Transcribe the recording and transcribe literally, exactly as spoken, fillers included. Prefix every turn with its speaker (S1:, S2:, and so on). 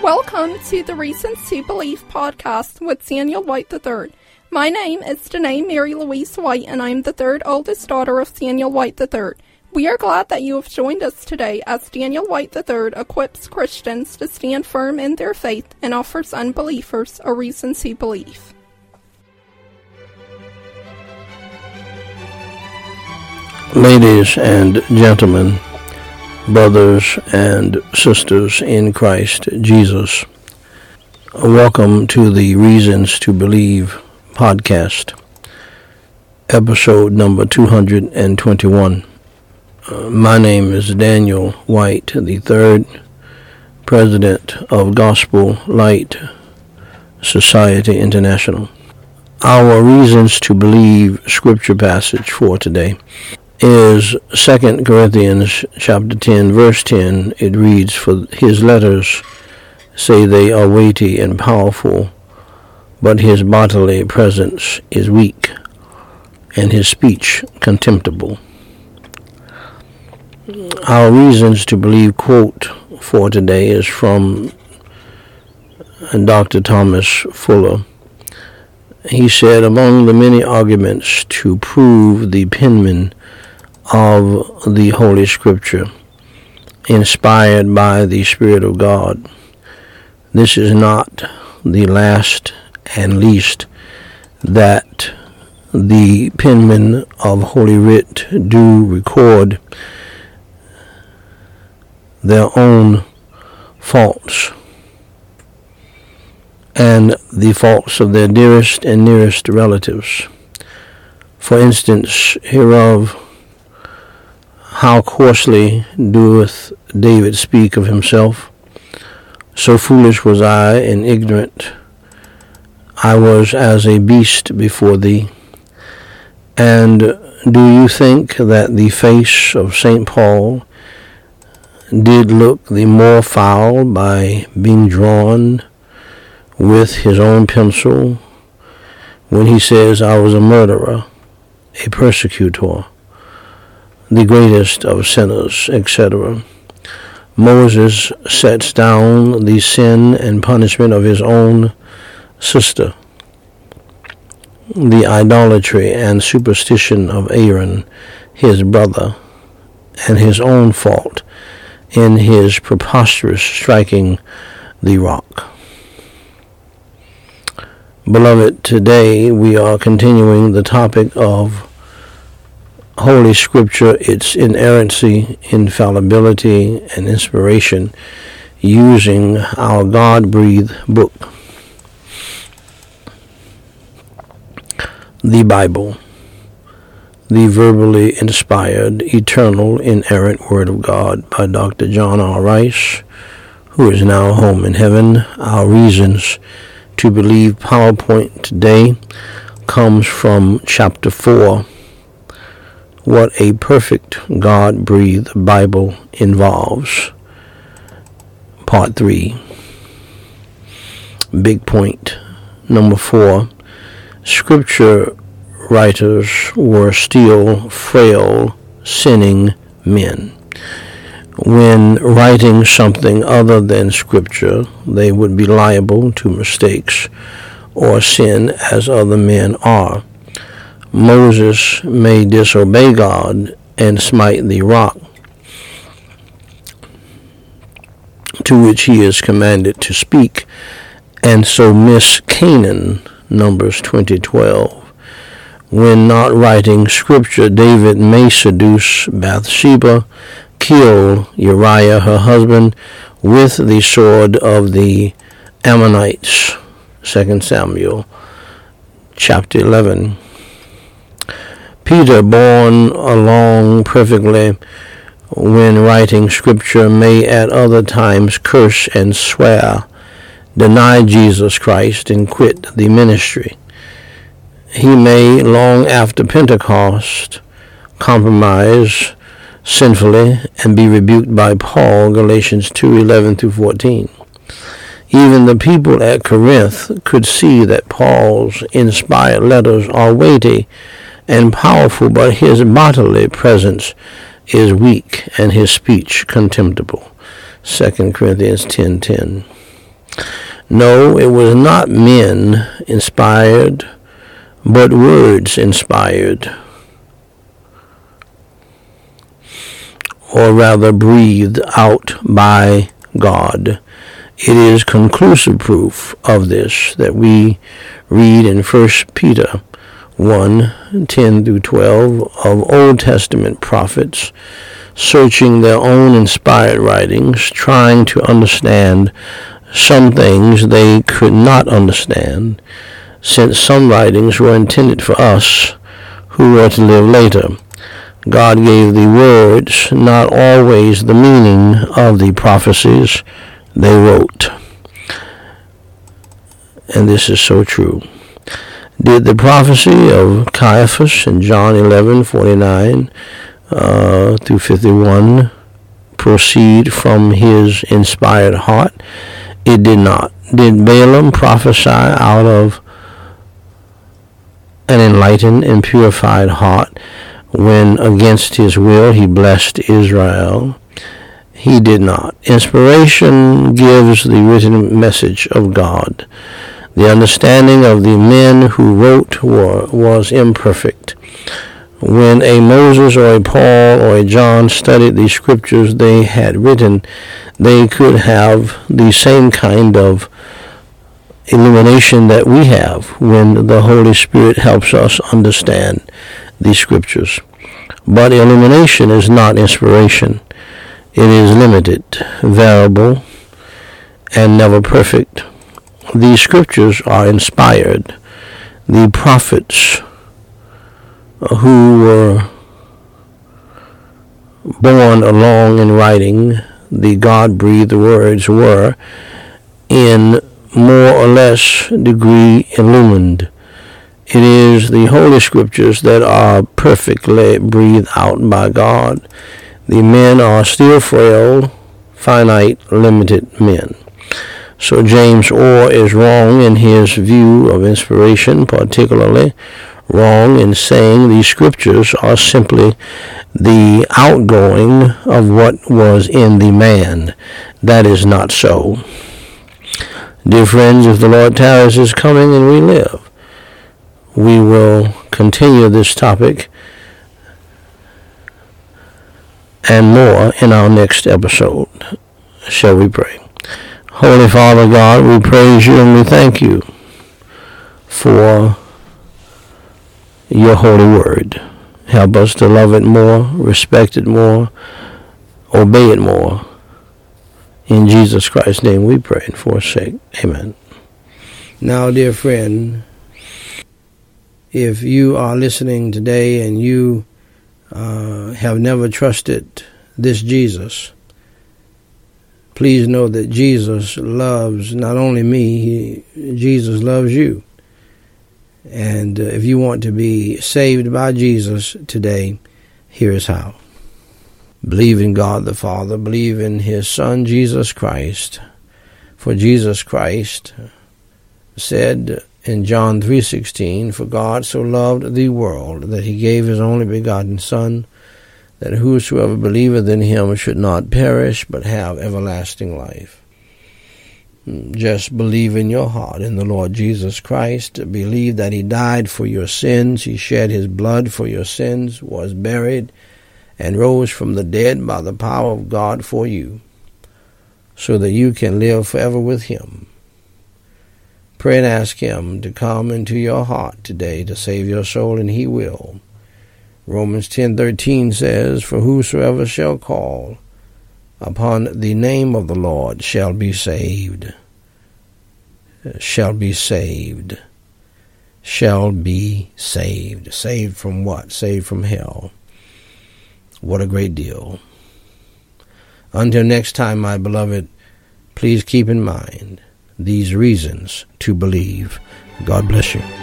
S1: Welcome to the Reasons to Believe podcast with Daniel White the third. My name is Danae Mary Louise White, and I am the third oldest daughter of Daniel White the third. We are glad that you have joined us today as Daniel White the third equips Christians to stand firm in their faith and offers unbelievers a reason to believe.
S2: Ladies and gentlemen, brothers and sisters in Christ Jesus, welcome to the Reasons to Believe podcast, episode number two hundred twenty-one. Uh, my name is Daniel White the third, president of Gospel Light Society International. Our Reasons to Believe scripture passage for today is Second Corinthians chapter ten, verse ten. It reads, "For his letters say they are weighty and powerful, but his bodily presence is weak, and his speech contemptible." Our Reasons to Believe quote for today is from Doctor Thomas Fuller. He said, "Among the many arguments to prove the penman of the Holy Scripture, inspired by the Spirit of God, this is not the last and least, that the penmen of Holy Writ do record their own faults and the faults of their dearest and nearest relatives. For instance hereof, how coarsely doeth David speak of himself? So foolish was I and ignorant, I was as a beast before thee. And do you think that the face of Saint Paul did look the more foul by being drawn with his own pencil when he says, I was a murderer, a persecutor, the greatest of sinners, et cetera. Moses sets down the sin and punishment of his own sister, the idolatry and superstition of Aaron, his brother, and his own fault in his preposterous striking the rock." Beloved, today we are continuing the topic of Holy Scripture, its inerrancy, infallibility, and inspiration, using our God-breathed book, the Bible, the verbally inspired, eternal, inerrant Word of God by Doctor John R. Rice, who is now home in heaven. Our Reasons to Believe PowerPoint today comes from chapter four, What a Perfect God-Breathed Bible Involves, part three. Big point number four, Scripture writers were still frail, sinning men. When writing something other than Scripture, they would be liable to mistakes or sin as other men are. Moses may disobey God and smite the rock to which he is commanded to speak, and so miss Canaan, Numbers twenty twelve. When not writing Scripture, David may seduce Bathsheba, kill Uriah, her husband, with the sword of the Ammonites, Second Samuel, chapter eleven. Peter, borne along perfectly when writing Scripture, may at other times curse and swear, deny Jesus Christ, and quit the ministry. He may, long after Pentecost, compromise sinfully and be rebuked by Paul, Galatians two eleven through fourteen. Even the people at Corinth could see that Paul's inspired letters are weighty and powerful, but his bodily presence is weak and his speech contemptible. Second Corinthians ten ten. No, it was not men inspired, but words inspired, or rather breathed out by God. It is conclusive proof of this that we read in First Peter one, ten through twelve, of Old Testament prophets searching their own inspired writings, trying to understand some things they could not understand, since some writings were intended for us who were to live later. God gave the words, not always the meaning of the prophecies they wrote. And this is so true. Did the prophecy of Caiaphas in John eleven forty-nine uh, through fifty-one proceed from his inspired heart? It did not. Did Balaam prophesy out of an enlightened and purified heart when against his will he blessed Israel? He did not. Inspiration gives the written message of God. The understanding of the men who wrote were, was imperfect. When a Moses or a Paul or a John studied the scriptures they had written, they could have the same kind of illumination that we have when the Holy Spirit helps us understand the scriptures. But illumination is not inspiration. It is limited, variable, and never perfect. The scriptures are inspired. The prophets who were born along in writing the God-breathed words were, in more or less degree, illumined. It is the Holy Scriptures that are perfectly breathed out by God. The men are still frail, finite, limited men. So James Orr is wrong in his view of inspiration, particularly wrong in saying the scriptures are simply the outgoing of what was in the man. That is not so. Dear friends, if the Lord tarries is coming and we live, we will continue this topic and more in our next episode. Shall we pray? Holy Father God, we praise you and we thank you for your holy word. Help us to love it more, respect it more, obey it more. In Jesus Christ's name we pray and forsake. Amen. Now, dear friend, if you are listening today and you uh, have never trusted this Jesus, please know that Jesus loves not only me, he, Jesus loves you. And uh, if you want to be saved by Jesus today, here is how. Believe in God the Father. Believe in his Son, Jesus Christ. For Jesus Christ said in John three sixteen, "For God so loved the world that he gave his only begotten Son, that whosoever believeth in him should not perish, but have everlasting life." Just believe in your heart in the Lord Jesus Christ. Believe that he died for your sins. He shed his blood for your sins, was buried, and rose from the dead by the power of God for you, so that you can live forever with him. Pray and ask him to come into your heart today to save your soul, and he will. Romans ten thirteen says, "For whosoever shall call upon the name of the Lord shall be saved." Shall be saved. Shall be saved. Saved from what? Saved from hell. What a great deal. Until next time, my beloved, please keep in mind these reasons to believe. God bless you.